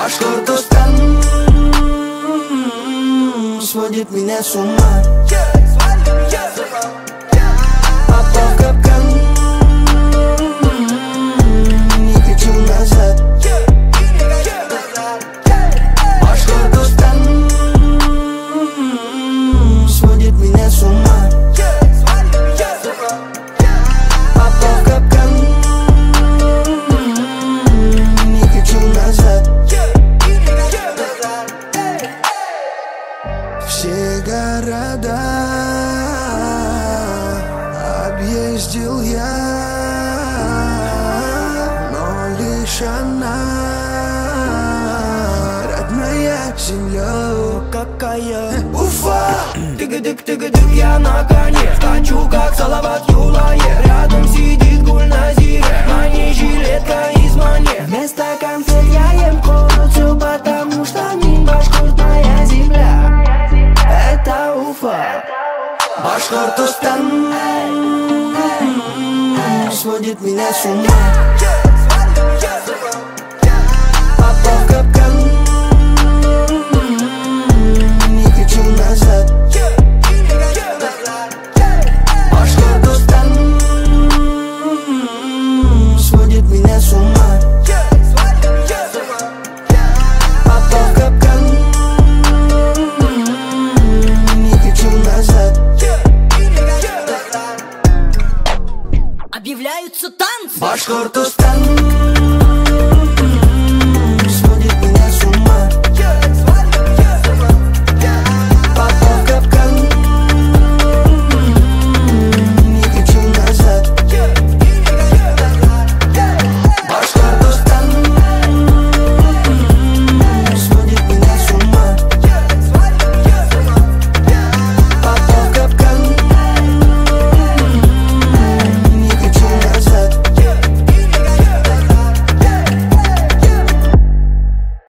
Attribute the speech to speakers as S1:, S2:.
S1: Башкортостан сводит меня с ума. Попал в капкан, не хочу назад. Башкортостан сводит меня с ума. Попал в капкан, не хочу назад. Все города объездил я, но лишь она, родная земля. Какая Уфа! Тыгадык-тыгадык, я на коне, скачу как Салават Юлаев. Рядом сидит Гульназир, на ней жилетка из Мане. Вместо конфет я ем колу, все потому что не башкортная земля. Это Уфа. Башкортостан сводит меня с ума. Попал в капкан, не хочу назад. Башкортостан сводит меня с ума. Попал в капкан, не хочу назад.
S2: Объявляются танцы.
S1: Башкортостан